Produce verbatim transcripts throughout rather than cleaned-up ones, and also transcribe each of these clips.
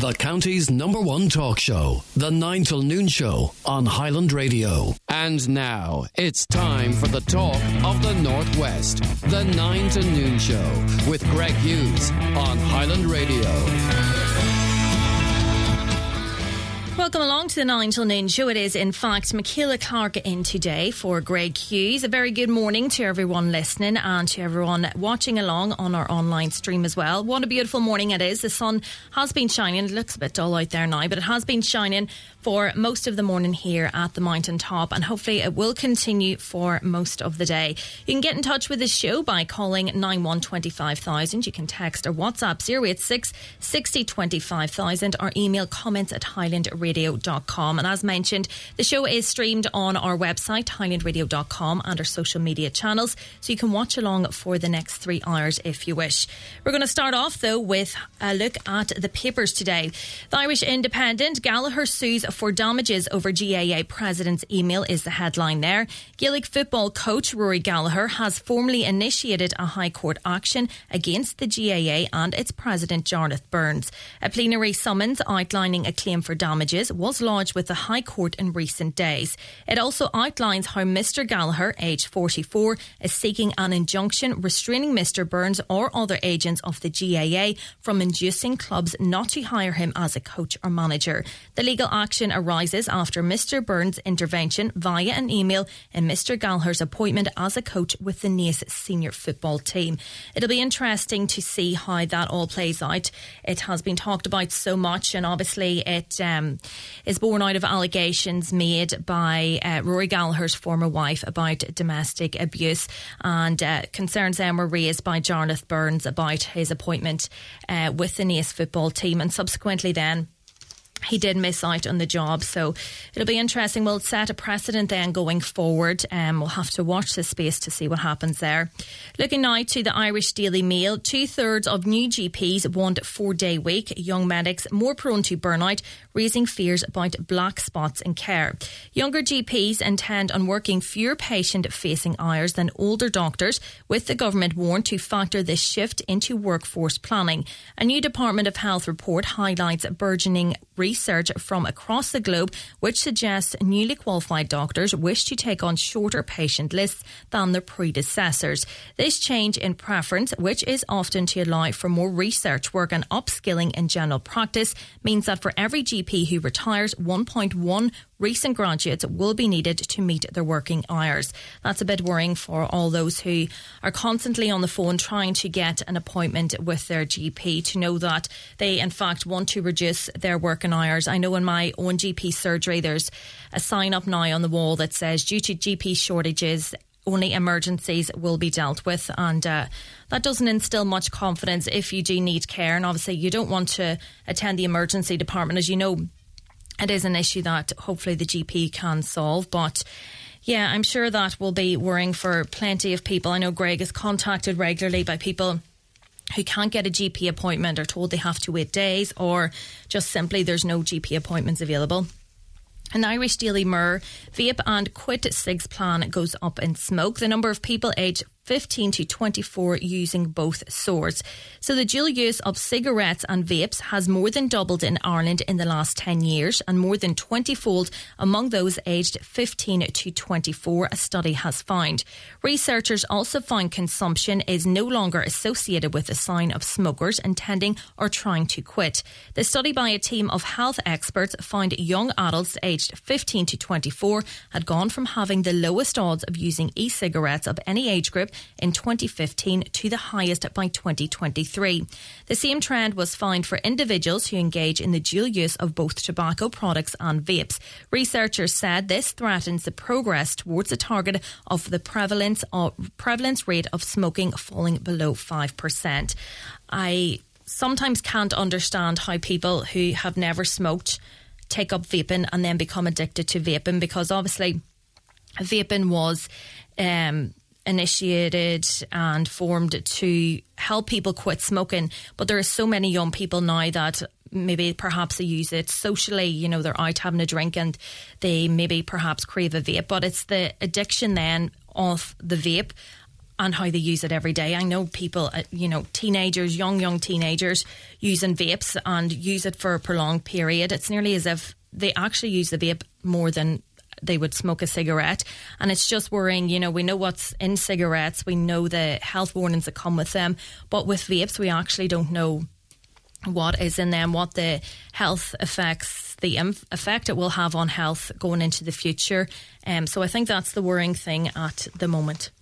The county's number one talk show, The nine till Noon Show on Highland Radio. And now, it's time for the talk of the Northwest, The nine till Noon Show with Greg Hughes on Highland Radio. Welcome along to the nine till Noon Show. It is, in fact, Michaela Clark in today for Greg Hughes. A very good morning to everyone listening and to everyone watching along on our online stream as well. What a beautiful morning it is. The sun has been shining. It looks a bit dull out there now, but it has been shining for most of the morning here at the mountain top, and hopefully it will continue for most of the day. You can get in touch with the show by calling nine one two five thousand. You can text or WhatsApp zero eight six, six zero two five thousand or email comments at highland radio dot com. And as mentioned, the show is streamed on our website, highland radio dot com, and our social media channels, so you can watch along for the next three hours if you wish. We're going to start off, though, with a look at the papers today. The Irish Independent: Gallagher sues for damages over G A A president's email is the headline there. Gaelic football coach Rory Gallagher has formally initiated a High Court action against the G A A and its president Jarlath Burns. A plenary summons outlining a claim for damages was lodged with the High Court in recent days. It also outlines how Mister Gallagher, aged forty-four, is seeking an injunction restraining Mister Burns or other agents of the G A A from inducing clubs not to hire him as a coach or manager. The legal action arises after Mister Burns' intervention via an email in Mister Gallagher's appointment as a coach with the Naas senior football team. It'll be interesting to see how that all plays out. It has been talked about so much, and obviously it um, is born out of allegations made by uh, Rory Gallagher's former wife about domestic abuse, and uh, concerns then were raised by Jarlath Burns about his appointment uh, with the Naas football team, and subsequently then he did miss out on the job. So it'll be interesting. We'll set a precedent then going forward. Um, we'll have to watch this space to see what happens there. Looking now to the Irish Daily Mail. Two-thirds of new G Ps want four-day week. Young medics more prone to burnout, raising fears about black spots in care. Younger G Ps intend on working fewer patient-facing hours than older doctors, with the government warned to factor this shift into workforce planning. A new Department of Health report highlights burgeoning research from across the globe which suggests newly qualified doctors wish to take on shorter patient lists than their predecessors. This change in preference, which is often to allow for more research work and upskilling in general practice, means that for every G P who retires, one point one recent graduates will be needed to meet their working hours. That's a bit worrying for all those who are constantly on the phone trying to get an appointment with their G P, to know that they in fact want to reduce their working hours. I know in my own G P surgery there's a sign up now on the wall that says due to G P shortages only emergencies will be dealt with, and uh, that doesn't instill much confidence if you do need care. And obviously you don't want to attend the emergency department. As you know, it is an issue that hopefully the G P can solve, but yeah, I'm sure that will be worrying for plenty of people. I know Greg is contacted regularly by people who can't get a G P appointment, or told they have to wait days, or just simply there's no G P appointments available. An Irish Daily Mirror: vape and quit cigs plan goes up in smoke. The number of people aged fifteen to twenty-four using both soars. So the dual use of cigarettes and vapes has more than doubled in Ireland in the last ten years, and more than twenty-fold among those aged fifteen to twenty-four, a study has found. Researchers also found consumption is no longer associated with a sign of smokers intending or trying to quit. The study by a team of health experts found young adults aged fifteen to twenty-four had gone from having the lowest odds of using e-cigarettes of any age group in twenty fifteen to the highest by twenty twenty-three. The same trend was found for individuals who engage in the dual use of both tobacco products and vapes. Researchers said this threatens the progress towards the target of the prevalence of prevalence rate of smoking falling below five percent. I sometimes can't understand how people who have never smoked take up vaping and then become addicted to vaping, because obviously vaping was um initiated and formed to help people quit smoking, but there are so many young people now that maybe perhaps they use it socially, you know, they're out having a drink and they maybe perhaps crave a vape, but it's the addiction then of the vape and how they use it every day. I know people, uh, you know, teenagers, young, young teenagers using vapes and use it for a prolonged period. It's nearly as if they actually use the vape more than they would smoke a cigarette. And it's just worrying. You know, we know what's in cigarettes. We know the health warnings that come with them. But with vapes, we actually don't know what is in them, what the health effects, the inf- effect it will have on health going into the future. Um, so I think that's the worrying thing at the moment.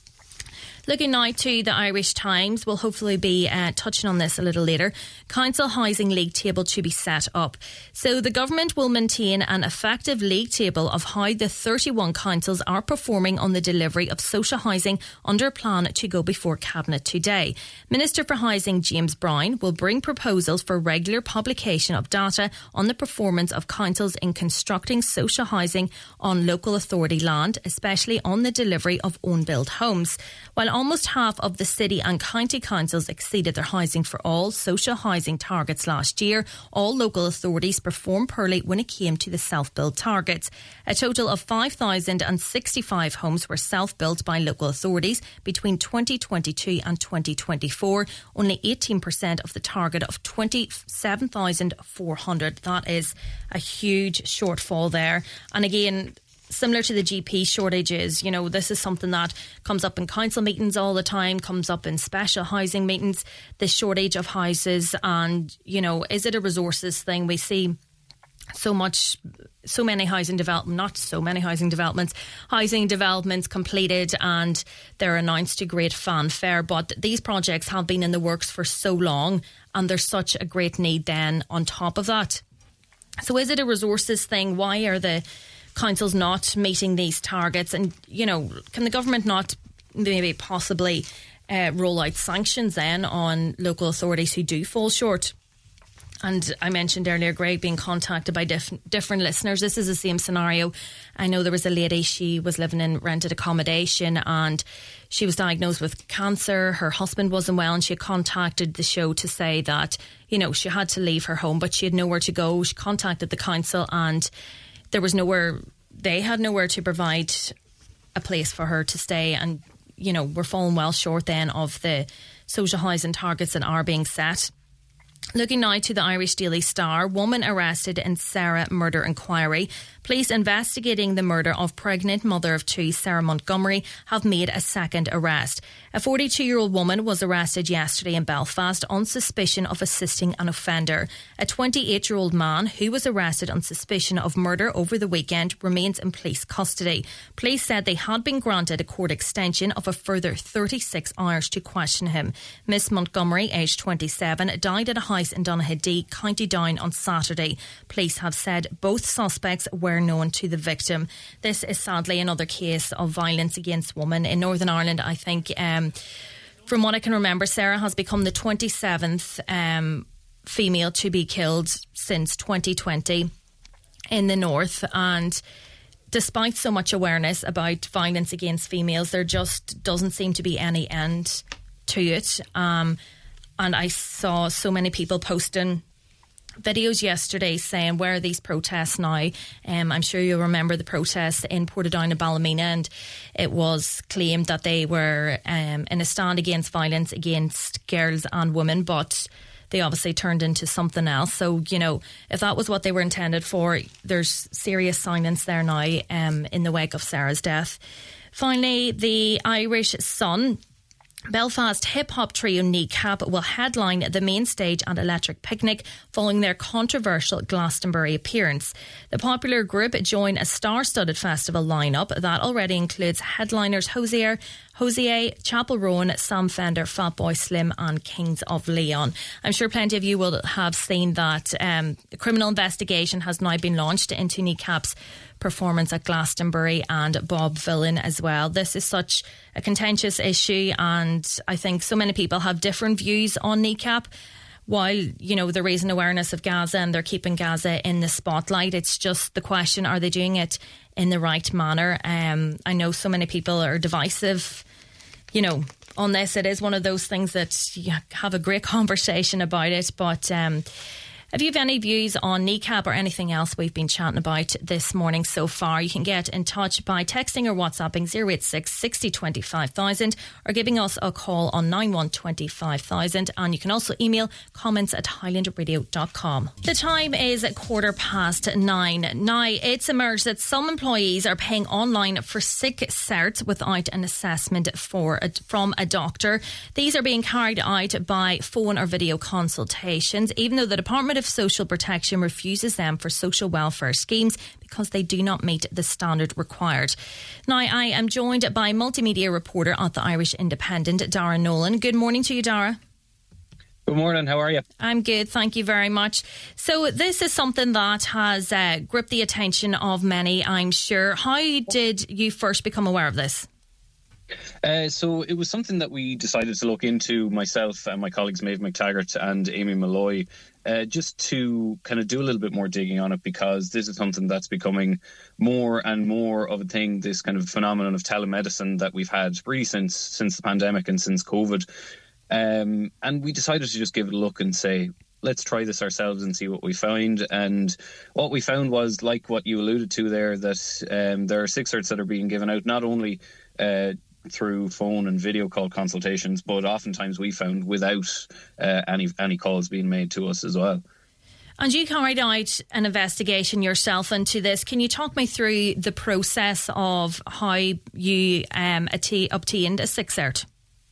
Looking now to the Irish Times, we'll hopefully be uh, touching on this a little later. Council Housing League Table to be set up. So the government will maintain an effective league table of how the thirty-one councils are performing on the delivery of social housing under a plan to go before Cabinet today. Minister for Housing James Brown will bring proposals for regular publication of data on the performance of councils in constructing social housing on local authority land, especially on the delivery of own-build homes. While almost half of the city and county councils exceeded their Housing for All social housing targets last year, all local authorities performed poorly when it came to the self-build targets. A total of five thousand sixty-five homes were self-built by local authorities between twenty twenty-two and twenty twenty-four, only eighteen percent of the target of twenty-seven thousand four hundred. That is a huge shortfall there. And again, similar to the G P shortages, you know, this is something that comes up in council meetings all the time, comes up in special housing meetings, the shortage of houses. And, you know, is it a resources thing? We see so much, so many housing development, not so many housing developments, housing developments completed and they're announced to great fanfare. But these projects have been in the works for so long and there's such a great need then on top of that. So is it a resources thing? Why are the councils not meeting these targets? And, you know, can the government not maybe possibly uh, roll out sanctions then on local authorities who do fall short? And I mentioned earlier, Greg, being contacted by diff- different listeners. This is the same scenario. I know there was a lady, she was living in rented accommodation and she was diagnosed with cancer. Her husband wasn't well and she contacted the show to say that, you know, she had to leave her home, but she had nowhere to go. She contacted the council and there was nowhere, they had nowhere to provide a place for her to stay. And, you know, we're falling well short then of the social housing targets that are being set. Looking now to the Irish Daily Star, woman arrested in Sarah murder inquiry. Police investigating the murder of pregnant mother of two, Sarah Montgomery, have made a second arrest. A forty-two-year-old woman was arrested yesterday in Belfast on suspicion of assisting an offender. A twenty-eight-year-old man who was arrested on suspicion of murder over the weekend remains in police custody. Police said they had been granted a court extension of a further thirty-six hours to question him. Miss Montgomery, aged twenty-seven, died at a house in Donaghadee, County Down on Saturday. Police have said both suspects were known to the victim. This is sadly another case of violence against women in Northern Ireland. I think, um, from what I can remember, Sarah has become the twenty-seventh um, female to be killed since twenty twenty in the north. And despite so much awareness about violence against females, there just doesn't seem to be any end to it. Um, and I saw so many people posting videos yesterday saying, where are these protests now? Um, I'm sure you'll remember the protests in Portadown and Ballymena, and it was claimed that they were um, in a stand against violence against girls and women, but they obviously turned into something else. So, you know, if that was what they were intended for, there's serious silence there now um, in the wake of Sarah's death. Finally, the Irish Sun. Belfast hip-hop trio Kneecap will headline the main stage at Electric Picnic following their controversial Glastonbury appearance. The popular group join a star-studded festival lineup that already includes headliners Hosier, Hosier, Chapel Rowan, Sam Fender, Fatboy Slim and Kings of Leon. I'm sure plenty of you will have seen that um, a criminal investigation has now been launched into Kneecap's performance at Glastonbury and Bob Villain as well. This is such a contentious issue and I think so many people have different views on Kneecap. While, you know, they're raising awareness of Gaza and they're keeping Gaza in the spotlight, it's just the question, are they doing it in the right manner? Um, I know so many people are divisive, you know, on this. It is one of those things that you have a great conversation about it, but um, If you have any views on kneecap or anything else we've been chatting about this morning so far, you can get in touch by texting or WhatsApping zero eight six, sixty, twenty-five thousand or giving us a call on nine one two five thousand, and you can also email comments at highland radio dot com. The time is at quarter past nine. Now, it's emerged that some employees are paying online for sick certs without an assessment for a, from a doctor. These are being carried out by phone or video consultations, even though the Department of Social Protection refuses them for social welfare schemes because they do not meet the standard required. Now, I am joined by multimedia reporter at the Irish Independent, Dara Nolan. Good morning to you, Dara. Good morning, how are you? I'm good, thank you very much. So this is something that has uh, gripped the attention of many, I'm sure. How did you first become aware of this? Uh, so it was something that we decided to look into, myself and my colleagues Maeve McTaggart and Amy Malloy, uh, just to kind of do a little bit more digging on it, because this is something that's becoming more and more of a thing, this kind of phenomenon of telemedicine that we've had really since, since the pandemic and since COVID. Um, and we decided to just give it a look and say, let's try this ourselves and see what we find. And what we found was, like what you alluded to there, that um, there are sick certs that are being given out not only uh, through phone and video call consultations, but oftentimes we found without uh, any any calls being made to us as well. And you carried out an investigation yourself into this. Can you talk me through the process of how you um, obtained a sick cert?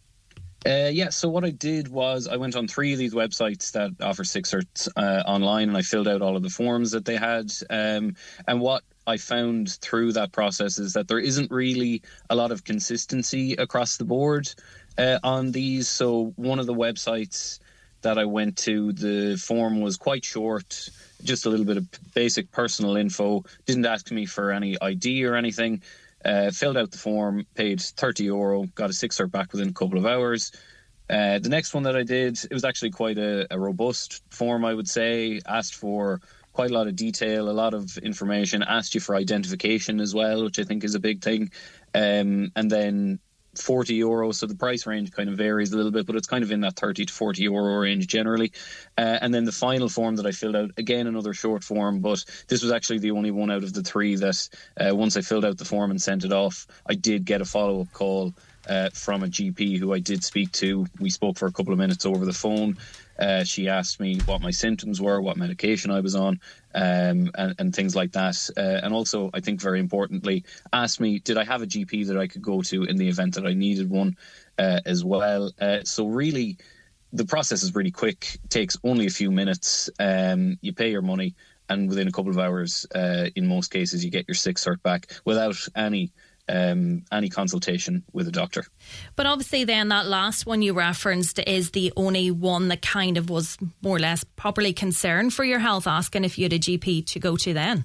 Uh, yeah, so what I did was I went on three of these websites that offer sick certs uh, online, and I filled out all of the forms that they had. Um, and what I found through that process is that there isn't really a lot of consistency across the board uh, on these. So one of the websites that I went to, the form was quite short, just a little bit of basic personal info, didn't ask me for any I D or anything. Uh, filled out the form, paid thirty euro, got a sick cert back within a couple of hours. Uh, the next one that I did, it was actually quite a, a robust form, I would say. Asked for quite a lot of detail, a lot of information, asked you for identification as well, which I think is a big thing. Um, and then forty euro, so the price range kind of varies a little bit, but it's kind of in that thirty to forty euro range generally. Uh, and then the final form that I filled out, again another short form, but this was actually the only one out of the three that uh, once I filled out the form and sent it off, I did get a follow-up call uh, from a G P who I did speak to. We spoke for a couple of minutes over the phone. Uh, she asked me what my symptoms were, what medication I was on, um, and, and things like that. Uh, and also, I think very importantly, asked me, did I have a G P that I could go to in the event that I needed one uh, as well. Uh, so really, the process is really quick, takes only a few minutes. Um, you pay your money, and within a couple of hours, uh, in most cases, you get your sick cert back without any Um, any consultation with a doctor. But obviously then that last one you referenced is the only one that kind of was more or less properly concerned for your health, asking if you had a G P to go to then.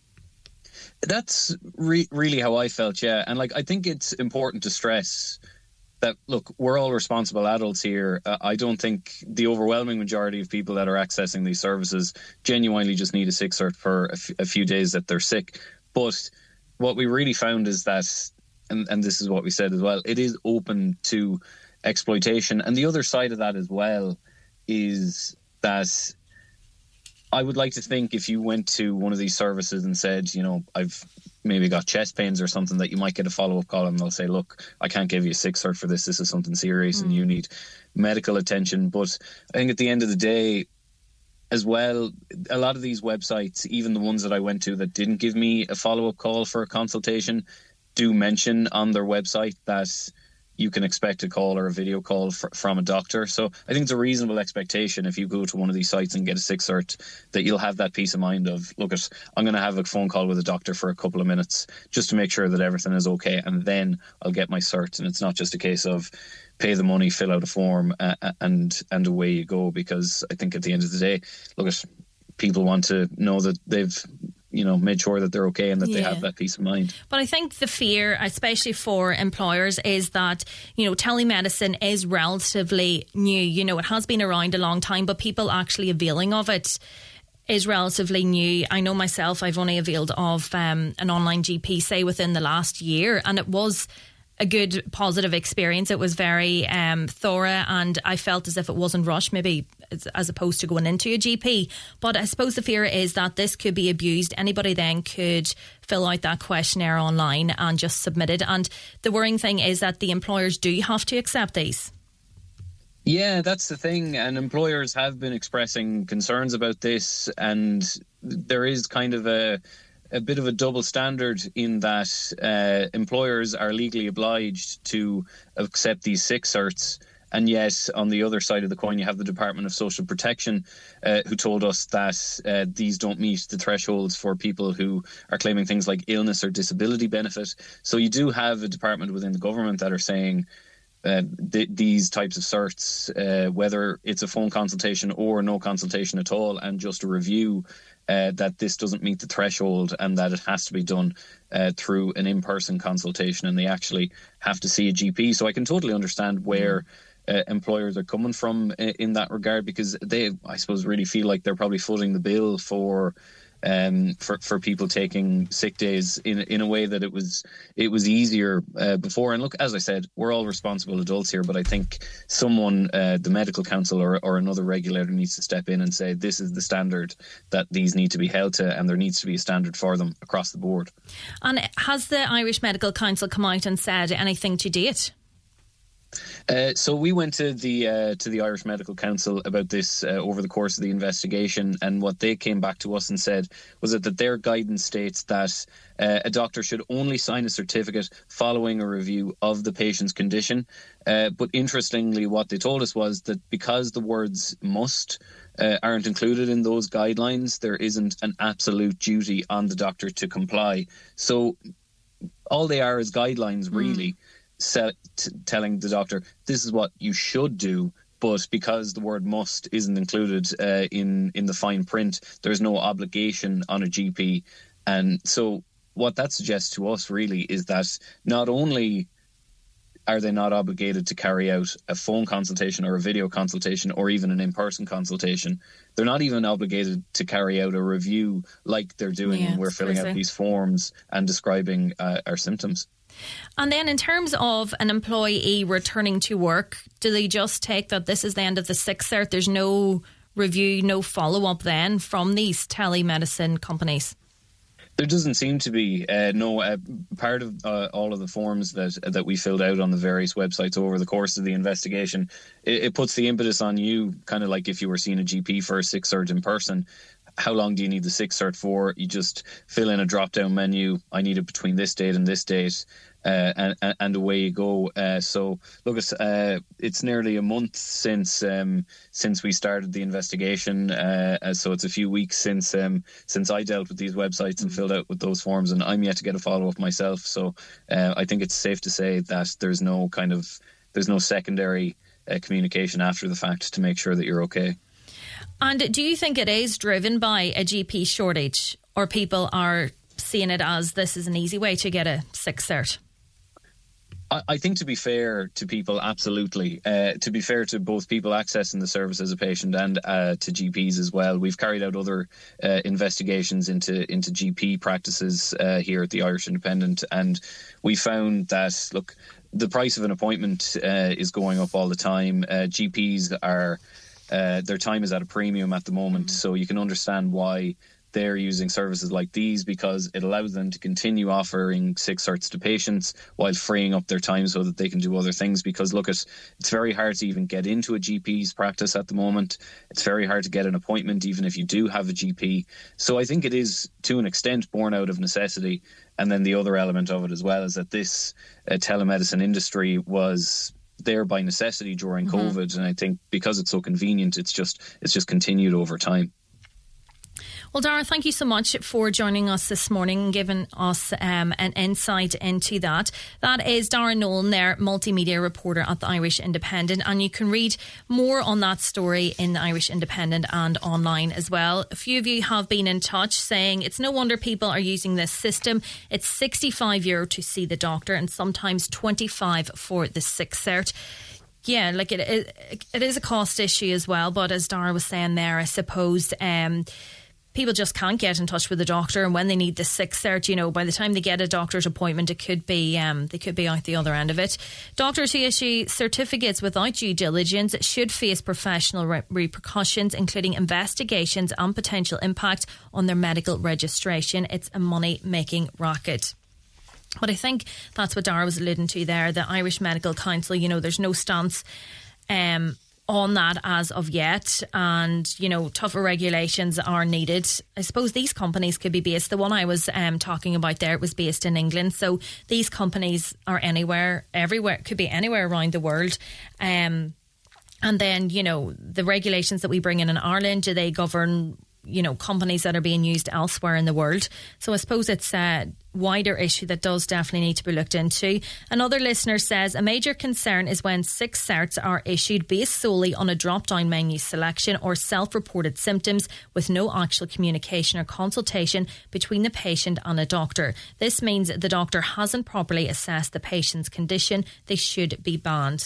That's re- really how I felt, yeah. And like, I think it's important to stress that, look, we're all responsible adults here. Uh, I don't think the overwhelming majority of people that are accessing these services genuinely just need a sick cert for a, f- a few days that they're sick. But what we really found is that, and, and this is what we said as well, it is open to exploitation. And the other side of that as well is that I would like to think if you went to one of these services and said, you know, I've maybe got chest pains or something, that you might get a follow-up call and they'll say, look, I can't give you a sick cert for this. This is something serious mm. and you need medical attention. But I think at the end of the day, as well, a lot of these websites, even the ones that I went to that didn't give me a follow-up call for a consultation, do mention on their website that you can expect a call or a video call fr- from a doctor. So I think it's a reasonable expectation if you go to one of these sites and get a sick cert that you'll have that peace of mind of, look, at, I'm going to have a phone call with a doctor for a couple of minutes just to make sure that everything is okay, and then I'll get my cert. And it's not just a case of pay the money, fill out a form, uh, and and away you go. Because I think at the end of the day, look, at people want to know that they've, you know, made sure that they're okay and that yeah. they have that peace of mind. But I think the fear, especially for employers, is that, you know, telemedicine is relatively new. You know, it has been around a long time, but people actually availing of it is relatively new. I know myself, I've only availed of um, an online G P, say, within the last year, and it was a good positive experience. It was very um, thorough, and I felt as if it wasn't rushed, maybe as opposed to going into a G P. But I suppose the fear is that this could be abused. Anybody then could fill out that questionnaire online and just submit it. And the worrying thing is that the employers do have to accept these. Yeah, that's the thing. And employers have been expressing concerns about this. And there is kind of a a bit of a double standard in that uh, employers are legally obliged to accept these sick certs. And yet, on the other side of the coin, you have the Department of Social Protection, uh, who told us that uh, these don't meet the thresholds for people who are claiming things like illness or disability benefit. So you do have a department within the government that are saying uh, th- these types of certs, uh, whether it's a phone consultation or no consultation at all, and just a review, uh, that this doesn't meet the threshold and that it has to be done uh, through an in-person consultation, and they actually have to see a G P. So I can totally understand where mm. Uh, employers are coming from in, in that regard, because they, I suppose, really feel like they're probably footing the bill for um, for for people taking sick days in in a way that it was it was easier uh, before. And look, as I said, we're all responsible adults here, but I think someone, uh, the medical council or, or another regulator, needs to step in and say this is the standard that these need to be held to, and there needs to be a standard for them across the board. And has the Irish Medical Council come out and said anything to date? Uh, so we went to the uh, to the Irish Medical Council about this uh, over the course of the investigation, and what they came back to us and said was that, that their guidance states that uh, a doctor should only sign a certificate following a review of the patient's condition. Uh, but interestingly, what they told us was that because the words must uh, aren't included in those guidelines, there isn't an absolute duty on the doctor to comply. So all they are is guidelines, really. Mm. Set, t- telling the doctor this is what you should do, but because the word must isn't included uh, in in the fine print, there's no obligation on a G P. And so what that suggests to us really is that not only are they not obligated to carry out a phone consultation or a video consultation or even an in-person consultation, they're not even obligated to carry out a review like they're doing yeah, when we're filling crazy. out these forms and describing uh, our symptoms. And then in terms of an employee returning to work, do they just take that this is the end of the sick cert? There's no review, no follow-up then from these telemedicine companies? There doesn't seem to be. Uh, no, uh, part of uh, all of the forms that that we filled out on the various websites over the course of the investigation, it, it puts the impetus on you, kind of like if you were seeing a G P for a sick cert in person. How long do you need the sick cert for? You just fill in a drop-down menu. I need it between this date and this date, uh, and, and away you go. Uh, so, look, it's, uh, it's nearly a month since um, since we started the investigation. Uh, so it's a few weeks since um, since I dealt with these websites and filled out with those forms, and I'm yet to get a follow-up myself. So uh, I think it's safe to say that there's no kind of there's no secondary uh, communication after the fact to make sure that you're okay. And do you think it is driven by a G P shortage, or people are seeing it as this is an easy way to get a sick cert? I, I think, to be fair to people, absolutely. Uh, to be fair to both people accessing the service as a patient and uh, to G Ps as well. We've carried out other uh, investigations into, into G P practices uh, here at the Irish Independent, and we found that, look, the price of an appointment uh, is going up all the time. Uh, G Ps are... Uh, their time is at a premium at the moment, so you can understand why they're using services like these, because it allows them to continue offering sick certs to patients while freeing up their time so that they can do other things. Because look, at it's very hard to even get into a G P's practice at the moment. It's very hard to get an appointment even if you do have a G P. So I think it is to an extent born out of necessity. And then the other element of it as well is that this uh, telemedicine industry was there by necessity during mm-hmm. COVID, and I think because it's so convenient, it's just it's just continued over time. Well, Dara, thank you so much for joining us this morning and giving us um, an insight into that. That is Dara Nolan there, multimedia reporter at the Irish Independent, and you can read more on that story in the Irish Independent and online as well. A few of you have been in touch saying it's no wonder people are using this system. It's sixty-five euro to see the doctor and sometimes twenty-five for the sick cert. Yeah, like it, it, it is a cost issue as well, but as Dara was saying there, I suppose... Um, people just can't get in touch with the doctor, and when they need the sick cert, you know, by the time they get a doctor's appointment, it could be um, they could be out the other end of it. Doctors who issue certificates without due diligence should face professional re- repercussions, including investigations and potential impact on their medical registration. It's a money-making racket. But I think that's what Dara was alluding to there. The Irish Medical Council, you know, there's no stance um, on that as of yet, and you know, tougher regulations are needed. I suppose these companies could be based, the one I was um, talking about there, it was based in England, so these companies are anywhere, everywhere, could be anywhere around the world. Um, and then, you know, the regulations that we bring in in Ireland, do they govern, you know, companies that are being used elsewhere in the world? So I suppose it's a wider issue that does definitely need to be looked into. Another listener says a major concern is when sick certs are issued based solely on a drop-down menu selection or self-reported symptoms with no actual communication or consultation between the patient and a doctor. This means the doctor hasn't properly assessed the patient's condition. They should be banned.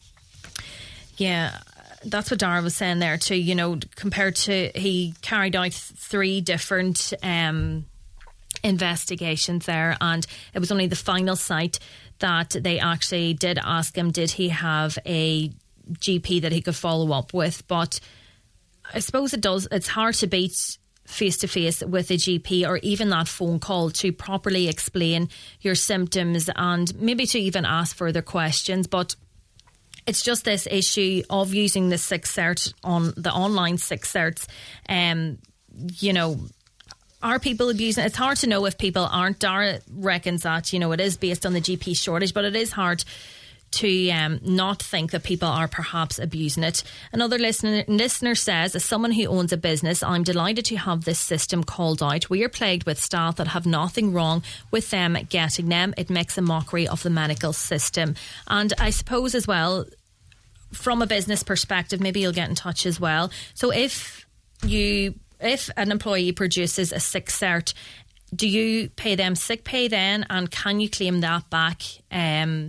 Yeah, that's what Dara was saying there too, you know, compared to, he carried out three different um, investigations there, and it was only the final site that they actually did ask him, did he have a G P that he could follow up with? But I suppose it does, it's hard to beat face to face with a G P or even that phone call to properly explain your symptoms and maybe to even ask further questions. But it's just this issue of using the sick cert on the online sick certs. Um, you know, are people abusing it? It's hard to know if people aren't. Dara reckons that, you know, it is based on the G P shortage, but it is hard to um, not think that people are perhaps abusing it. Another listener, listener says, as someone who owns a business, I'm delighted to have this system called out. We are plagued with staff that have nothing wrong with them getting them. It makes a mockery of the medical system. And I suppose as well, from a business perspective, maybe you'll get in touch as well. So if you, if an employee produces a sick cert, do you pay them sick pay then, and can you claim that back? Um,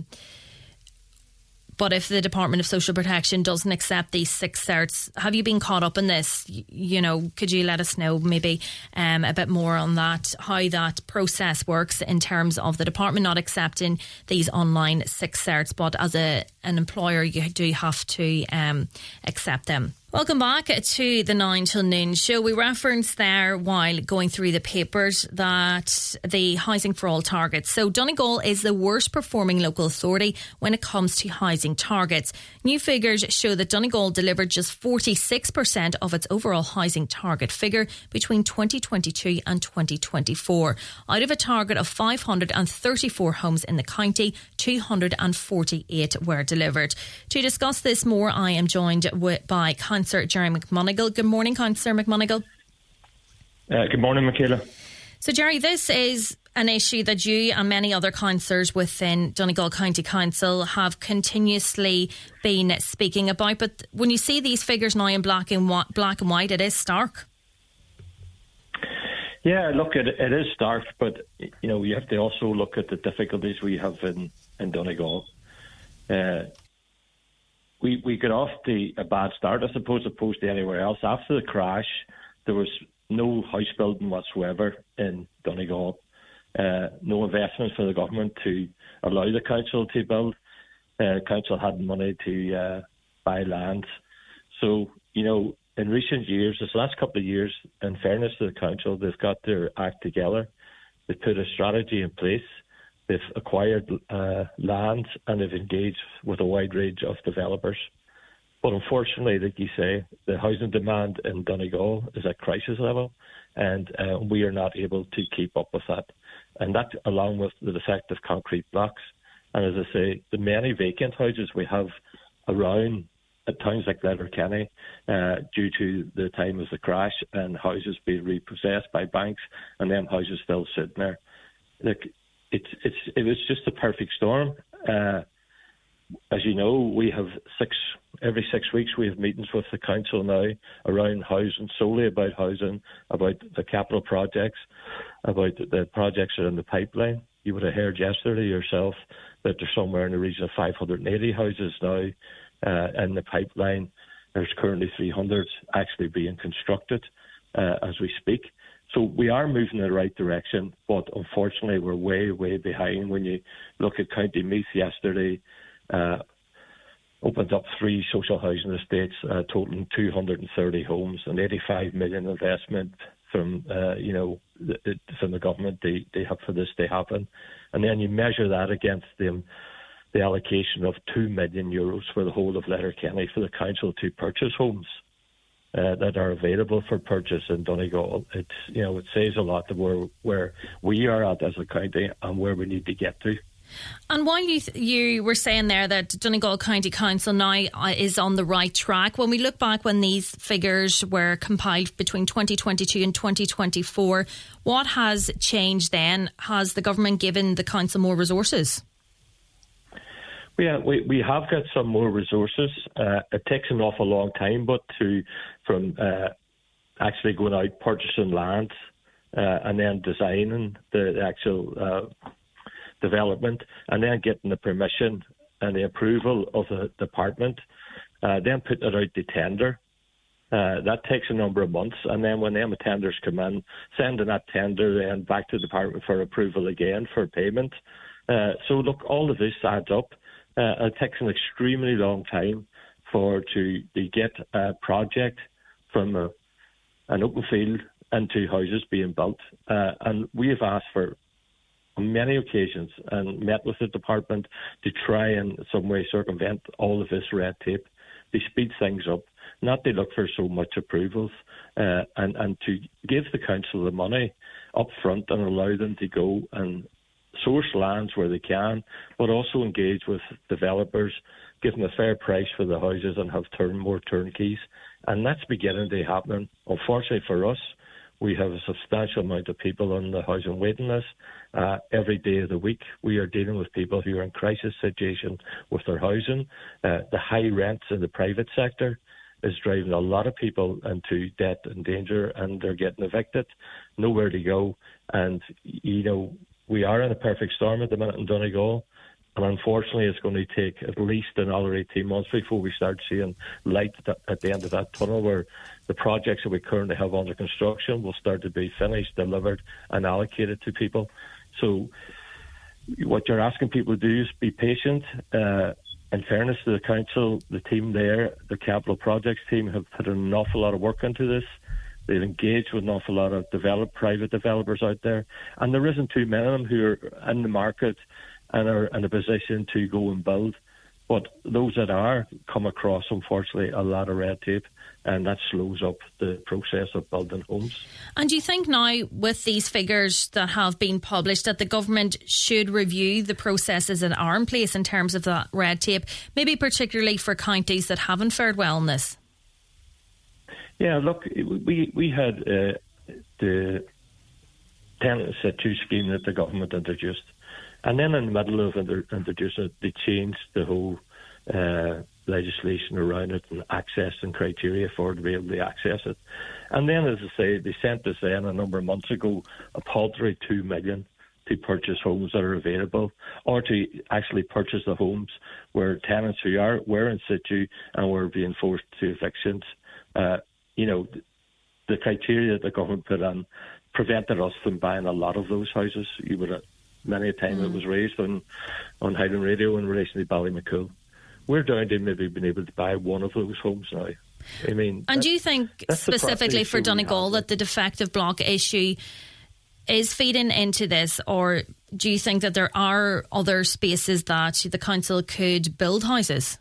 But if the Department of Social Protection doesn't accept these sick certs, have you been caught up in this? You know, could you let us know maybe um, a bit more on that, how that process works in terms of the department not accepting these online sick certs, but as a an employer you do have to um, accept them? Welcome back to the nine till noon show. We referenced there while going through the papers that the Housing for All targets. So Donegal is the worst performing local authority when it comes to housing targets. New figures show that Donegal delivered just forty-six percent of its overall housing target figure between twenty twenty-two and twenty twenty-four. Out of a target of five hundred thirty-four homes in the county, two hundred forty-eight were delivered. To discuss this more, I am joined with, by Councillor Jerry McMonigal. Good morning, Councillor McMonigal. Uh, good morning, Michaela. So, Jerry, this is an issue that you and many other councillors within Donegal County Council have continuously been speaking about. But when you see these figures now in black and white, black and white, it is stark. Yeah, look, it, it is stark, but you know, you have to also look at the difficulties we have in in Donegal. Uh, we we got off to a bad start, I suppose, opposed to anywhere else. After the crash, there was no house building whatsoever in Donegal. Uh, no investment for the government to allow the council to build. Uh, council hadn't money to uh, buy land. So, you know, in recent years, this last couple of years, in fairness to the council, they've got their act together. They've put a strategy in place. They've acquired uh, land and they've engaged with a wide range of developers. But unfortunately, like you say, the housing demand in Donegal is at crisis level, and uh, we are not able to keep up with that. And that, along with the defective concrete blocks, and as I say, the many vacant houses we have around at towns like Letterkenny uh, due to the time of the crash, and houses being repossessed by banks, and them houses still sitting there. Look, it's it's it was just a perfect storm. Uh, as you know, we have six every six weeks we have meetings with the council now around housing, solely about housing, about the capital projects, about the projects that are in the pipeline. You would have heard yesterday yourself that there's somewhere in the region of five hundred eighty houses now uh, in the pipeline. There's currently three hundred actually being constructed. uh, as we speak. So we are moving in the right direction, but unfortunately we're way, way behind. When you look at County Meath yesterday, uh, opened up three social housing estates, uh, totaling two hundred thirty homes, and eighty-five million investment from uh, you know the, the, from the government. They they have for this to happen, and then you measure that against the the allocation of two million euros for the whole of Letterkenny for the council to purchase homes uh, that are available for purchase in Donegal. It's you know it says a lot of where where we are at as a county and where we need to get to. And while you th- you were saying there that Donegal County Council now uh, is on the right track, when we look back when these figures were compiled between twenty twenty-two and twenty twenty-four, what has changed then? Has the government given the council more resources? Yeah, we, we have got some more resources. Uh, it takes an awful long time, but to from uh, actually going out purchasing land uh, and then designing the, the actual uh, development, and then getting the permission and the approval of the department, uh, then putting it out to tender. Uh, that takes a number of months, and then when them tenders come in, sending that tender then back to the department for approval again for payment. Uh, so look, all of this adds up. Uh, it takes an extremely long time for to, to get a project from a, an open field into houses being built, uh, and we have asked for on many occasions and met with the department to try and in some way circumvent all of this red tape, to speed things up, not to look for so much approvals, uh, and, and to give the council the money up front and allow them to go and source lands where they can, but also engage with developers, give them a fair price for the houses and have turn more turnkeys. And that's beginning to happen. Unfortunately for us, we have a substantial amount of people on the housing waiting list. Uh, every day of the week, we are dealing with people who are in crisis situation with their housing. Uh, the high rents in the private sector is driving a lot of people into debt and danger, and they're getting evicted, nowhere to go. And, you know, we are in a perfect storm at the minute in Donegal. And unfortunately, it's going to take at least another eighteen months before we start seeing light at the end of that tunnel, where the projects that we currently have under construction will start to be finished, delivered, and allocated to people. So what you're asking people to do is be patient. Uh, in fairness to the council, the team there, the capital projects team, have put an awful lot of work into this. They've engaged with an awful lot of develop, private developers out there. And there isn't too many of them who are in the market and are in a position to go and build. But those that are come across, unfortunately, a lot of red tape, and that slows up the process of building homes. And do you think now, with these figures that have been published, that the government should review the processes that are in place in terms of that red tape, maybe particularly for counties that haven't fared well in this? Yeah, look, we, we had uh, the tenant in situ scheme that the government introduced. And then in the middle of introducing it, they changed the whole uh, legislation around it and access and criteria for to be able to access it. And then, as I say, they sent us then a number of months ago a paltry two million to purchase homes that are available, or to actually purchase the homes where tenants who are were in situ and were being forced to evictions. Uh, you know, the criteria that the government put on prevented us from buying a lot of those houses. You would have Many a time mm. it was raised on, on Highland Radio in relation to Ballymacool. We're down to maybe being able to buy one of those homes now. I mean, and do you think specifically for Donegal that the defective block issue is feeding into this, or do you think that there are other spaces that the council could build houses?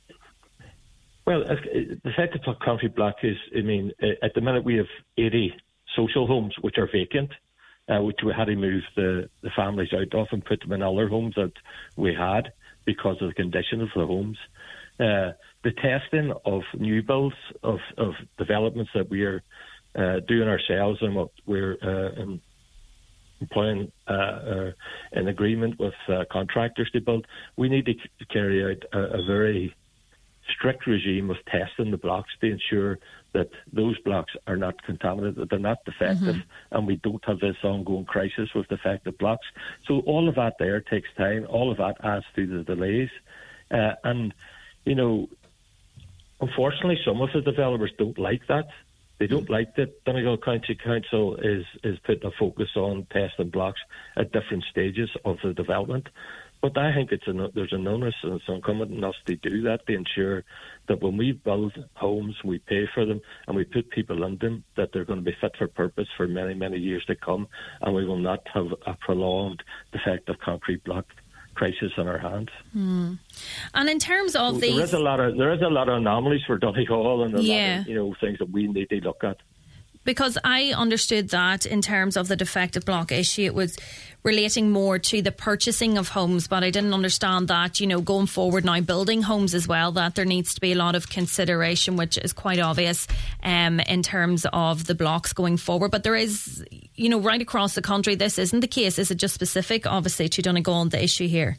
Well, the defective concrete block is, I mean, at the minute we have eighty social homes which are vacant. Uh, which we had to move the, the families out of and put them in other homes that we had because of the condition of the homes. Uh, the testing of new builds, of, of developments that we are uh, doing ourselves and what we're uh, in, employing uh, uh, an agreement with uh, contractors to build, we need to c- carry out a, a very strict regime of testing the blocks to ensure that those blocks are not contaminated, that they're not defective, mm-hmm. and we don't have this ongoing crisis with defective blocks. So all of that there takes time. All of that adds to the delays. Uh, and, you know, unfortunately, some of the developers don't like that. They don't like that Donegal County Council is, is putting a focus on testing blocks at different stages of the development. But I think it's an, there's an onus and it's incumbent on us to do that, to ensure that when we build homes, we pay for them and we put people in them, that they're going to be fit for purpose for many, many years to come, and we will not have a prolonged defective concrete block crisis in our hands. Mm. And in terms of so these, there is a lot of there is a lot of anomalies for Donegal and a yeah. lot of, you know, things that we need to look at. Because I understood that in terms of the defective block issue, it was relating more to the purchasing of homes, but I didn't understand that, you know, going forward now, building homes as well, that there needs to be a lot of consideration, which is quite obvious um, in terms of the blocks going forward. But there is, you know, right across the country, this isn't the case. Is it just specific, obviously, to Donegal and the issue here?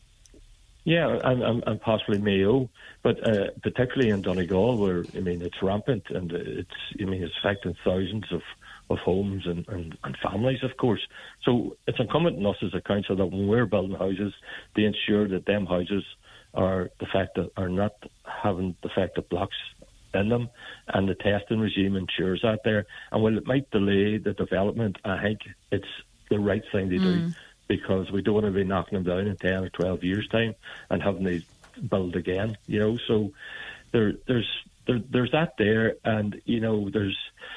Yeah, and, and, and possibly Mayo, but uh, particularly in Donegal, where, I mean, it's rampant and it's, I mean, it's affecting thousands of, of homes and, and, and families, of course. So it's incumbent on us as a council that when we're building houses, to ensure that them houses are defective, are not having defective blocks in them, and the testing regime ensures that there. And while it might delay the development, I think it's the right thing to mm. do, because we don't want to be knocking them down in ten or twelve years' time and having to build again, you know. So there, there's there, there's that there, and, you know, there's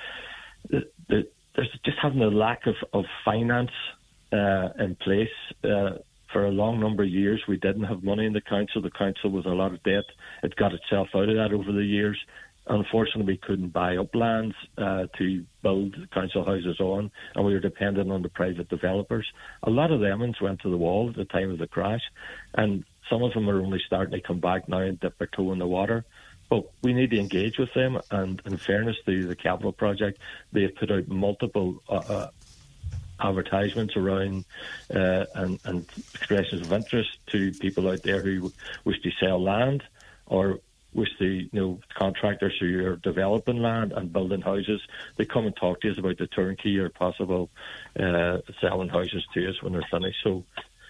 the, the, there's just having a lack of, of finance uh, in place. Uh, for a long number of years, we didn't have money in the council. The council was a lot of debt. It got itself out of that over the years. Unfortunately, we couldn't buy up lands uh, to build council houses on, and we were dependent on the private developers. A lot of them went to the wall at the time of the crash, and some of them are only starting to come back now and dip their toe in the water. But we need to engage with them, and in fairness to the Capital Project, they have put out multiple uh, uh, advertisements around uh, and, and expressions of interest to people out there who wish to sell land or wish to, you know, contractors who are developing land and building houses. They come and talk to us about the turnkey or possible uh, selling houses to us when they're finished. So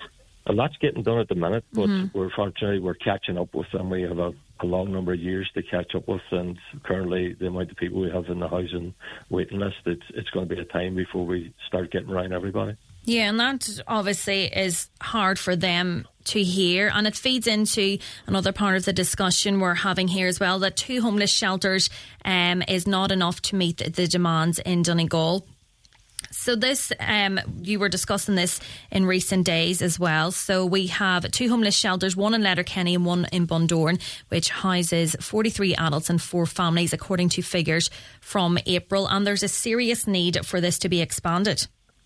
a lot's getting done at the minute, but mm-hmm. we're fortunately we're catching up with them. We have a, a long number of years to catch up with, and currently the amount of people we have in the housing waiting list, it's, it's going to be a time before we start getting around everybody. Yeah, and that obviously is hard for them to hear, and it feeds into another part of the discussion we're having here as well, that two homeless shelters um, is not enough to meet the demands in Donegal. So this, um, you were discussing this in recent days as well. So we have two homeless shelters, one in Letterkenny and one in Bundoran, which houses forty-three adults and four families, according to figures from April. And there's a serious need for this to be expanded.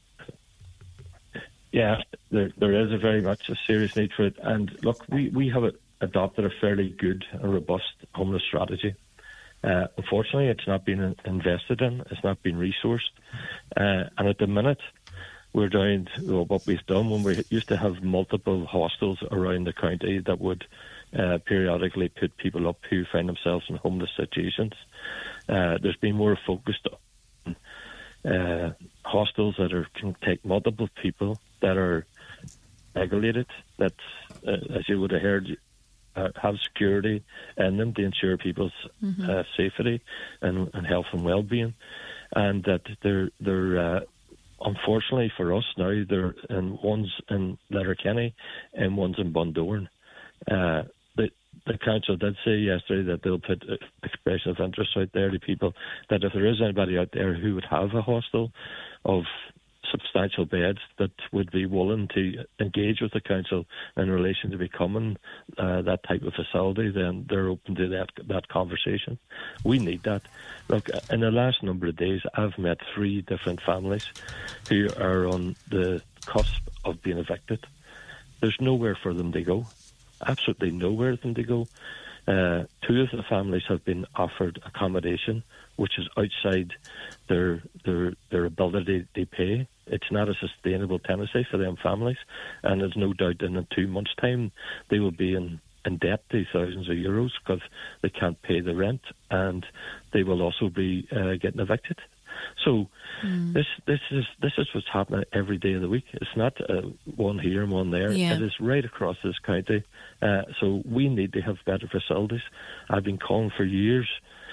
Yeah, there, there is a very much a serious need for it. And look, we, we have adopted a fairly good and robust homeless strategy. Uh, unfortunately, it's not been invested in, it's not been resourced. Uh, and at the minute, we're doing well, what we've done when we used to have multiple hostels around the county that would uh, periodically put people up who find themselves in homeless situations. Uh, there's been more focused on uh, hostels that are, can take multiple people, that are regulated, that, uh, as you would have heard, uh, have security in them to ensure people's mm-hmm. uh, safety and, and health and well-being, and that they're they're uh, unfortunately for us now, they're in one's in Letterkenny and one's in Bundoran. Uh, the the council did say yesterday that they'll put expression of interest out there to people, that if there is anybody out there who would have a hostel of substantial beds that would be willing to engage with the council in relation to becoming uh, that type of facility, then they're open to that that conversation. We need that. Look, in the last number of days, I've met three different families who are on the cusp of being evicted. There's nowhere for them to go. Absolutely nowhere for them to go. Uh, two of the families have been offered accommodation, which is outside their their their ability to pay. It's not a sustainable tenancy for them families, and there's no doubt in two months' time they will be in, in debt to thousands of euros because they can't pay the rent, and they will also be uh, getting evicted. So mm. this this is this is what's happening every day of the week. It's not uh, one here and one there. Yeah. It is right across this county. Uh, so we need to have better facilities. I've been calling for years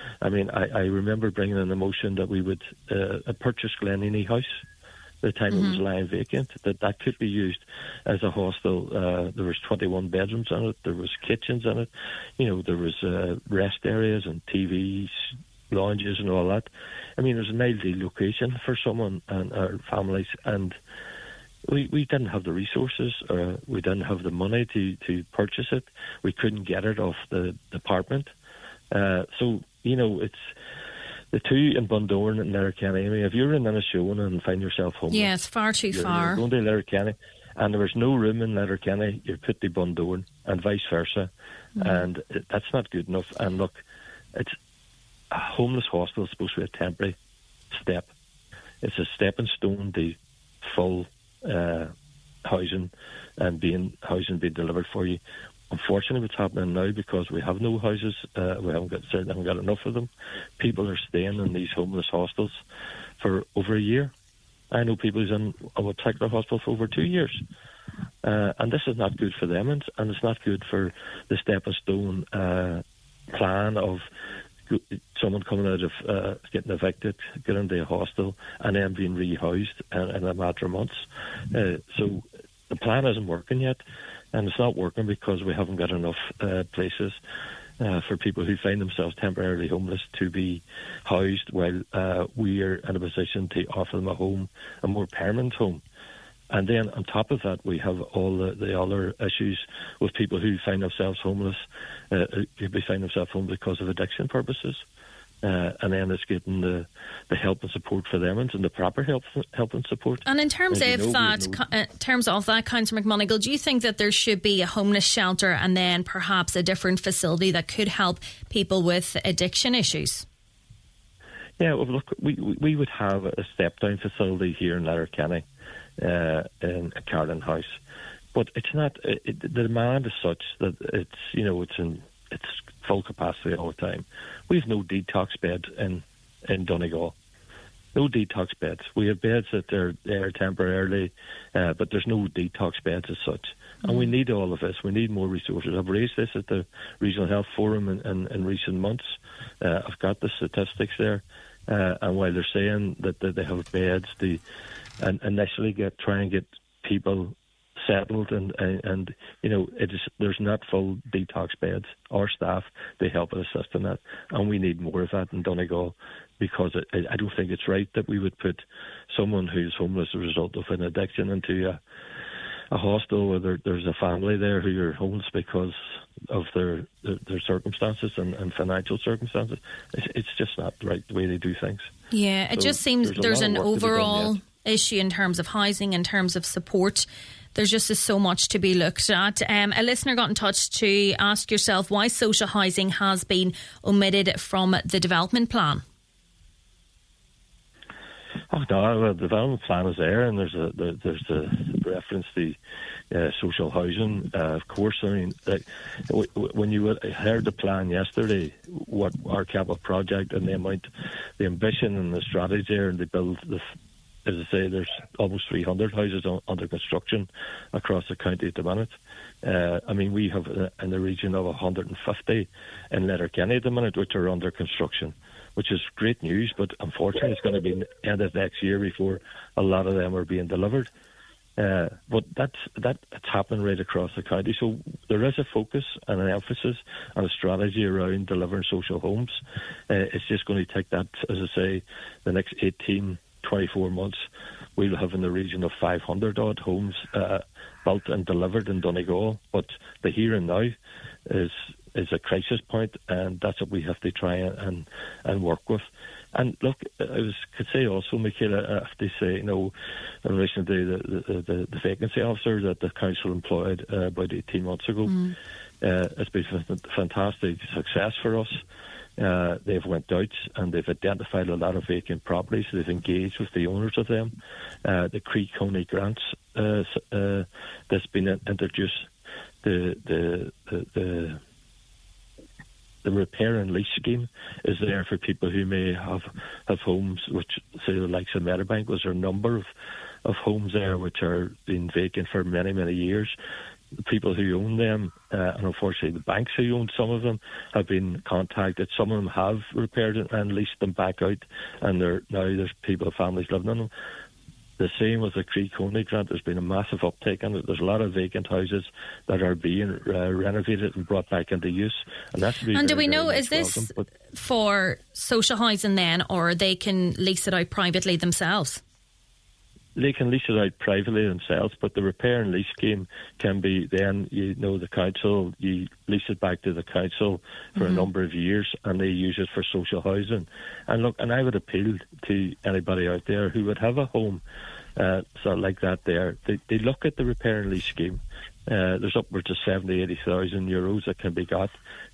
I mean, I, I remember bringing in the motion that we would uh, purchase Glenini House the time mm-hmm. it was lying vacant, that that could be used as a hostel. Uh, there was twenty-one bedrooms in it, there was kitchens in it, you know, there was uh, rest areas and T Vs, lounges and all that. I mean, there's an ideal location for someone and our families, and we, we didn't have the resources, or we didn't have the money to, to purchase it. We couldn't get it off the department. Uh, so, you know, it's the two in Bundoran and Letterkenny. I mean, if you're in Inishowen and find yourself homeless, yeah, it's far too you're, far. You're going to Letterkenny, and there was no room in Letterkenny, you're put to Bundoran, and vice versa. Mm. And it, that's not good enough. And look, it's a homeless hostel is supposed to be a temporary step. It's a stepping stone to full uh, housing and being housing being delivered for you. Unfortunately, what's happening now, because we have no houses, uh, we haven't got certainly haven't got enough of them. People are staying in these homeless hostels for over a year. I know people who's in a particular hospital for over two years, uh, and this is not good for them, and, and it's not good for the stepping stone uh, plan of someone coming out of uh, getting evicted, getting into a hostel, and then being rehoused in, in a matter of months. Uh, so the plan isn't working yet. And it's not working because we haven't got enough uh, places uh, for people who find themselves temporarily homeless to be housed, while uh, we are in a position to offer them a home, a more permanent home. And then on top of that, we have all the, the other issues with people who find themselves homeless, uh, who find themselves homeless because of addiction purposes. Uh, and then it's getting the, the help and support for them and the proper help help and support. And in terms and of know, that, know, in terms of that, Councillor McMonigle, do you think that there should be a homeless shelter and then perhaps a different facility that could help people with addiction issues? Yeah, well, look, we we would have a step down facility here in Letterkenny, uh, in Carlin House, but it's not. It, the demand is such that it's you know it's in it's full capacity all the time. We have no detox beds in, in Donegal. No detox beds. We have beds that are there temporarily, uh, but there's no detox beds as such. Mm. And we need all of this. We need more resources. I've raised this at the Regional Health Forum in, in, in recent months. Uh, I've got the statistics there. Uh, and while they're saying that, that they have beds, they and initially get try and get people settled and, and and you know it is there's not full detox beds or staff to help and assist in that, and we need more of that in Donegal, because it, I don't think it's right that we would put someone who's homeless as a result of an addiction into a, a hostel where there, there's a family there who are homeless because of their their, their circumstances and, and financial circumstances. It's, it's just not the right way to do things. Yeah, it so just seems there's, there's an overall issue in terms of housing, in terms of support. There's just so much to be looked at. Um, a listener got in touch to ask yourself why social housing has been omitted from the development plan. Oh no, the development plan is there, and there's a there, there's a reference to uh, social housing. Uh, of course, I mean, like, w- w- when you heard the plan yesterday, what our capital project and the amount, the ambition and the strategy there, and they build the. As I say, there's almost three hundred houses on, under construction across the county at the minute. Uh, I mean, we have uh, in the region of one hundred fifty in Letterkenny at the minute, which are under construction, which is great news, but unfortunately it's going to be the end of next year before a lot of them are being delivered. Uh, but that's, that, it's happening right across the county. So there is a focus and an emphasis and a strategy around delivering social homes. Uh, it's just going to take that, as I say, the next eighteen twenty-four months, we'll have in the region of five hundred odd homes uh, built and delivered in Donegal. But the here and now is is a crisis point, and that's what we have to try and and, and work with. And look, I was, could say also, Michaela, I have to say, you know, in relation to the, the, the, the vacancy officer that the council employed uh, about eighteen months ago, mm. uh, it's been a fantastic success for us. Uh, they've went out and they've identified a lot of vacant properties. They've engaged with the owners of them. Uh, the Creek Coney grants uh, uh, that's been introduced, the the the, the the repair and lease scheme is there for people who may have have homes, which say the likes of Meadowbank, was there a number of of homes there which are been vacant for many many years. the people who own them, uh, and unfortunately the banks who own some of them, have been contacted. Some of them have repaired it and leased them back out, and now there's people, families living in them. The same with the Croí Cónaí grant. There's been a massive uptake in it. There's a lot of vacant houses that are being uh, renovated and brought back into use. And that's to be And very, do we know, is this welcome, but for social housing then, or they can lease it out privately themselves? They can lease it out privately themselves, but the repair and lease scheme can be then, you know, the council, you lease it back to the council for mm-hmm. a number of years, and they use it for social housing. And look, and I would appeal to anybody out there who would have a home uh, sort of like that there. They, they look at the repair and lease scheme. Uh, there's upwards of seventy, eighty thousand euros that can be got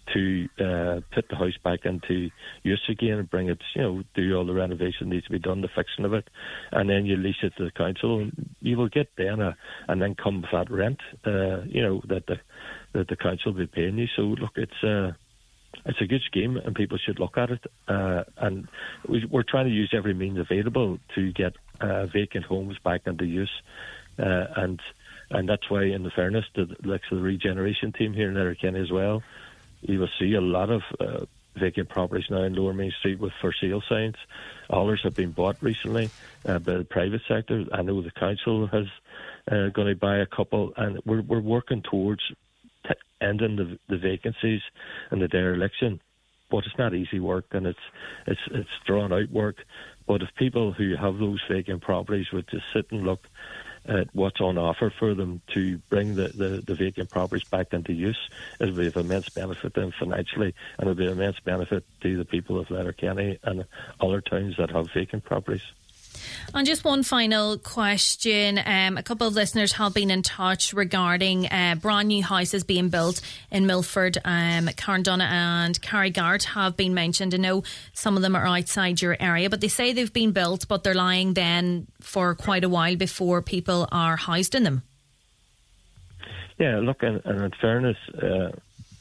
to uh, put the house back into use again and bring it, you know, do all the renovation needs to be done, the fixing of it, and then you lease it to the council, and you will get then a, an income of that rent, uh, you know, that the that the council will be paying you. So look, it's uh, it's a good scheme, and people should look at it. Uh, and we, we're trying to use every means available to get uh, vacant homes back into use, uh, and. And that's why, in the fairness, the, like the regeneration team here in Letterkenny as well, you will see a lot of uh, vacant properties now in Lower Main Street with for sale signs. Others have been bought recently uh, by the private sector. I know the council has uh, going to buy a couple, and we're we're working towards t- ending the, the vacancies and the dereliction. But it's not easy work, and it's it's it's drawn out work. But if people who have those vacant properties would just sit and look at what's on offer for them to bring the, the, the vacant properties back into use, it'll be of immense benefit to them financially, and it'll be of immense benefit to the people of Letterkenny and other towns that have vacant properties. And just one final question. Um, a couple of listeners have been in touch regarding uh, brand new houses being built in Milford. Um, Carndonagh and Carrigart have been mentioned. I know some of them are outside your area, but they say they've been built, but they're lying then for quite a while before people are housed in them. Yeah, look, and, and in fairness, uh,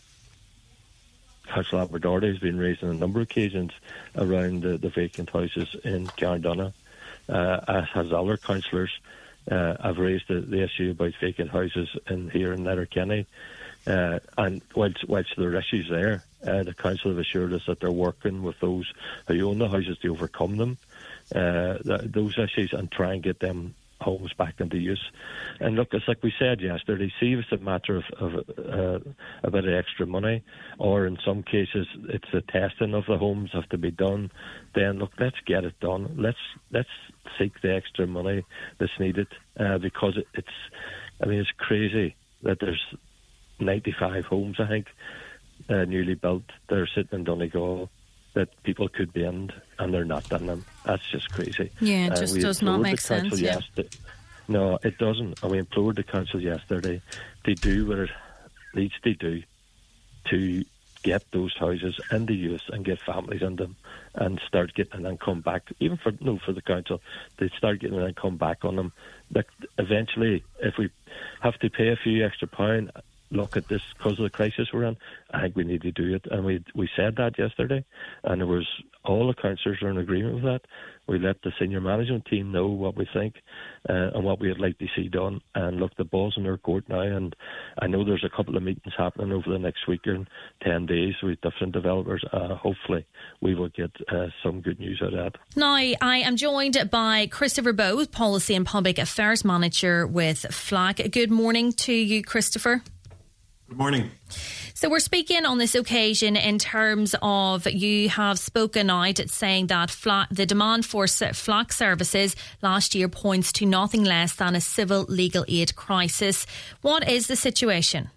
Councillor Albert Doherty has been raised on a number of occasions around the, the vacant houses in Carndonagh. Uh, as has other councillors, uh, I've raised the, the issue about vacant houses in here in Letterkenny. Uh, and whilst, whilst there are issues there, uh, the council have assured us that they're working with those who own the houses to overcome them, uh, th- those issues, and try and get them homes back into use. And look, it's like we said yesterday, see if it's a matter of, of uh, a bit of extra money, or in some cases it's the testing of the homes have to be done, then look, let's get it done. Let's let's seek the extra money that's needed, uh, because it, it's, I mean, it's crazy that there's ninety-five homes, I think, uh, newly built that are sitting in Donegal that people could be in, and they're not in them. That's just crazy. Yeah, it uh, just does not make sense. Yeah. No, it doesn't. And we implored the council yesterday to do what it needs to do to get those houses into use and get families in them and start getting an income back, even for no for the council, they start getting an income back on them. Like, eventually, if we have to pay a few extra pound, look at this because of the crisis we're in, I think we need to do it. And we we said that yesterday, and there was all the councillors are in agreement with that. We let the senior management team know what we think uh, and what we'd like to see done. And look, the ball's in their court now, and I know there's a couple of meetings happening over the next week or ten days with different developers. Uh, hopefully we will get uh, some good news out of that. Now, I am joined by Christopher Bowe, Policy and Public Affairs Manager with F L A C. Good morning to you, Christopher. Good morning. So we're speaking on this occasion in terms of, you have spoken out saying that flat, the demand for F L A C services last year points to nothing less than a civil legal aid crisis. What is the situation?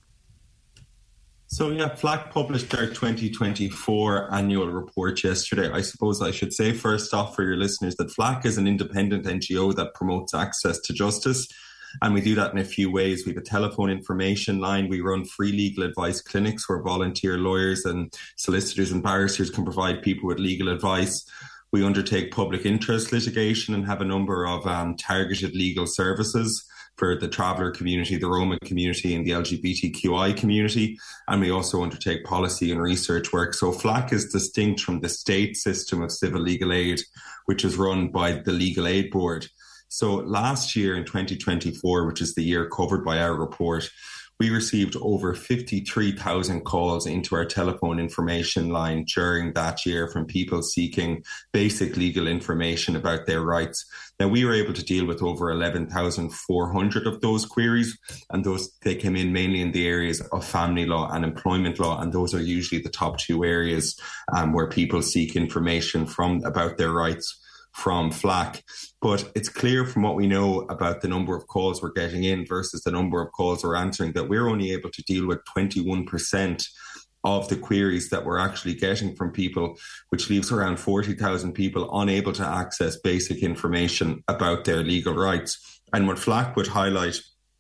So yeah, F L A C published their twenty twenty-four annual report yesterday. I suppose I should say first off for your listeners that F L A C is an independent N G O that promotes access to justice. And we do that in a few ways. We have a telephone information line. We run free legal advice clinics where volunteer lawyers and solicitors and barristers can provide people with legal advice. We undertake public interest litigation and have a number of um, targeted legal services for the traveller community, the Roma community and the L G B T Q I community. And we also undertake policy and research work. So F L A C is distinct from the state system of civil legal aid, which is run by the Legal Aid Board. So last year in twenty twenty-four, which is the year covered by our report, we received over fifty-three thousand calls into our telephone information line during that year from people seeking basic legal information about their rights. Now, we were able to deal with over eleven thousand four hundred of those queries, and those they came in mainly in the areas of family law and employment law, and those are usually the top two areas um, where people seek information from about their rights from FLAC. But it's clear from what we know about the number of calls we're getting in versus the number of calls we're answering that we're only able to deal with twenty-one percent of the queries that we're actually getting from people, which leaves around forty thousand people unable to access basic information about their legal rights. And what FLAC would highlight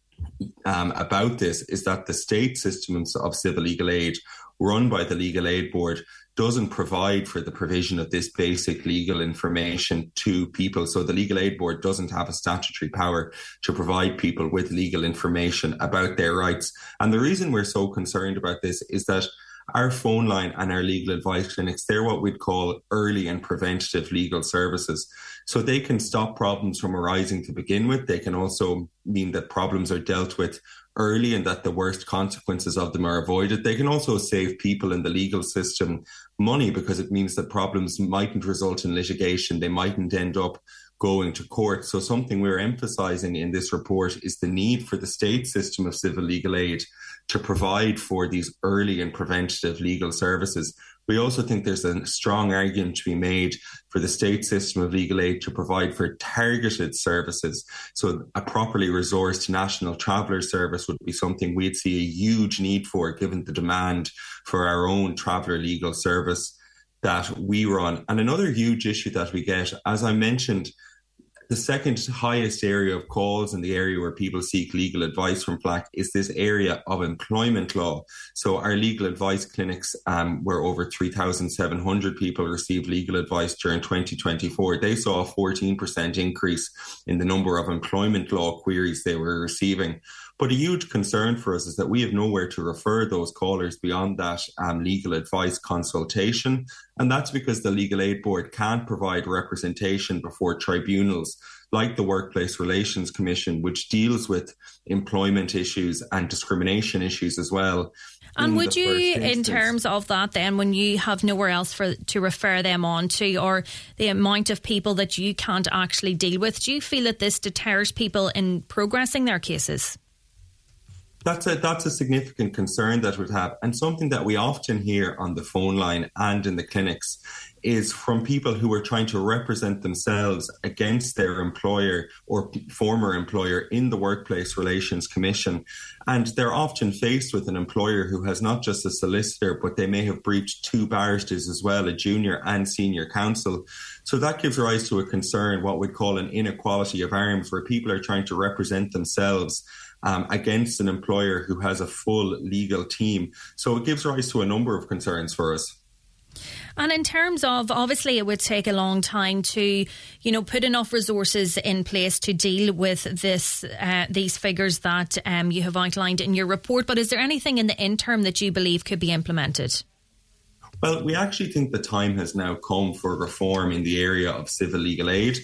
um, about this is that the state systems of civil legal aid run by the Legal Aid Board doesn't provide for the provision of this basic legal information to people. So the Legal Aid Board doesn't have a statutory power to provide people with legal information about their rights. And the reason we're so concerned about this is that our phone line and our legal advice clinics, they're what we'd call early and preventative legal services. So they can stop problems from arising to begin with. They can also mean that problems are dealt with early and that the worst consequences of them are avoided. They can also save people in the legal system money because it means that problems mightn't result in litigation. They mightn't end up going to court. So something we're emphasising in this report is the need for the state system of civil legal aid to provide for these early and preventative legal services. We also think there's a strong argument to be made for the state system of legal aid to provide for targeted services. So a properly resourced national traveller service would be something we'd see a huge need for, given the demand for our own traveller legal service that we run. And another huge issue that we get, as I mentioned, the second highest area of calls and the area where people seek legal advice from FLAC is this area of employment law. So our legal advice clinics, um, where over three thousand seven hundred people received legal advice during twenty twenty-four, they saw a fourteen percent increase in the number of employment law queries they were receiving. But a huge concern for us is that we have nowhere to refer those callers beyond that um, legal advice consultation. And that's because the Legal Aid Board can't provide representation before tribunals like the Workplace Relations Commission, which deals with employment issues and discrimination issues as well. And would you, in terms of that then, when you have nowhere else for to refer them on to, or the amount of people that you can't actually deal with, do you feel that this deters people in progressing their cases? That's a, that's a significant concern that we'd have. And something that we often hear on the phone line and in the clinics is from people who are trying to represent themselves against their employer or former employer in the Workplace Relations Commission. And they're often faced with an employer who has not just a solicitor, but they may have breached two barristers as well, a junior and senior counsel. So that gives rise to a concern, what we'd call an inequality of arms, where people are trying to represent themselves Um, against an employer who has a full legal team. So it gives rise to a number of concerns for us. And in terms of, obviously it would take a long time to, you know, put enough resources in place to deal with this, uh, these figures that um, you have outlined in your report. But is there anything in the interim that you believe could be implemented? Well, we actually think the time has now come for reform in the area of civil legal aid.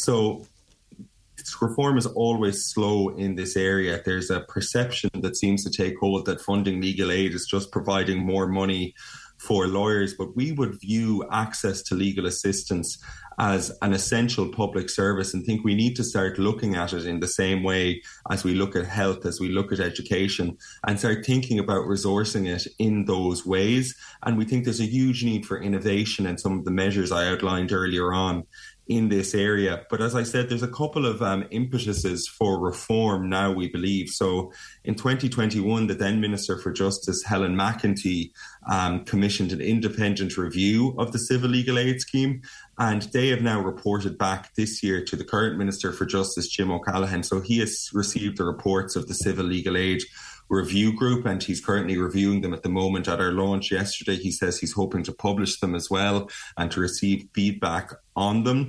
So reform is always slow in this area. There's a perception that seems to take hold that funding legal aid is just providing more money for lawyers, but we would view access to legal assistance as an essential public service and think we need to start looking at it in the same way as we look at health, as we look at education, and start thinking about resourcing it in those ways. And we think there's a huge need for innovation and some of the measures I outlined earlier on in this area. But as I said, there's a couple of um, impetuses for reform now, we believe. So in twenty twenty-one, the then Minister for Justice, Helen McEntee, um, commissioned an independent review of the civil legal aid scheme. And they have now reported back this year to the current Minister for Justice, Jim O'Callaghan. So he has received the reports of the civil legal aid review group, and he's currently reviewing them at the moment. At our launch yesterday, he says he's hoping to publish them as well and to receive feedback on them.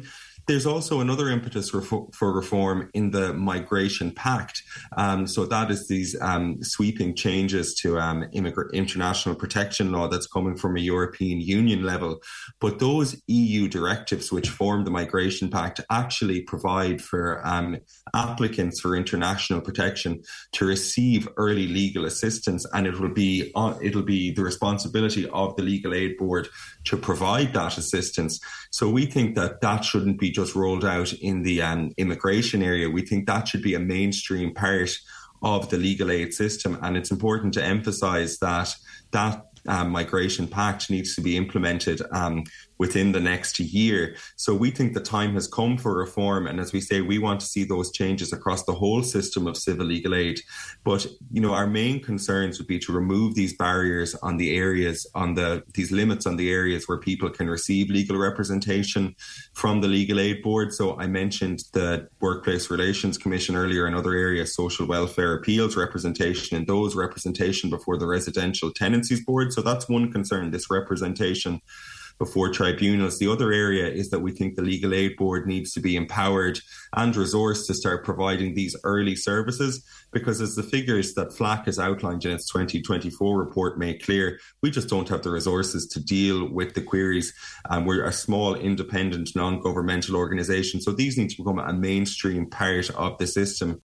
There's also another impetus for, for reform in the Migration Pact. Um, so that is these um, sweeping changes to um, immigrant international protection law that's coming from a European Union level. But those E U directives which form the Migration Pact actually provide for um, applicants for international protection to receive early legal assistance, and it will be uh, it'll be the responsibility of the Legal Aid Board to provide that assistance. So we think that that shouldn't be just rolled out in the um, immigration area. We think that should be a mainstream part of the legal aid system, and it's important to emphasise that that um, Migration Pact needs to be implemented um, within the next year. So we think the time has come for reform, and as we say, we want to see those changes across the whole system of civil legal aid. But you know, our main concerns would be to remove these barriers on the areas, on the these limits on the areas where people can receive legal representation from the Legal Aid Board. So I mentioned the Workplace Relations Commission earlier, another area, social welfare appeals representation, and those representation before the Residential Tenancies Board. So that's one concern, this representation before tribunals. The other area is that we think the Legal Aid Board needs to be empowered and resourced to start providing these early services, because as the figures that FLAC has outlined in its twenty twenty-four report make clear, we just don't have the resources to deal with the queries. Um, we're a small, independent, non-governmental organisation, so these need to become a mainstream part of the system.